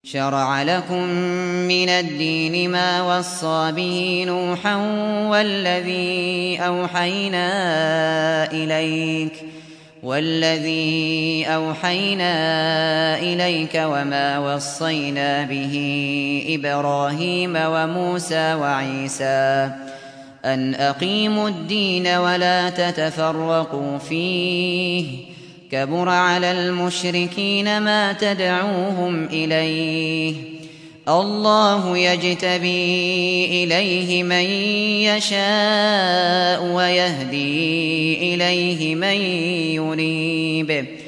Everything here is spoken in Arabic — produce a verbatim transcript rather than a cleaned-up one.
شرع لكم من الدين ما وصى به نوحا والذي أوحينا إليك والذي أوحينا إليك وما وصينا به إبراهيم وموسى وعيسى أن أقيموا الدين ولا تتفرقوا فيه كبر على المشركين ما تدعوهم إليه الله يجتبي إليه من يشاء ويهدي إليه من ينيب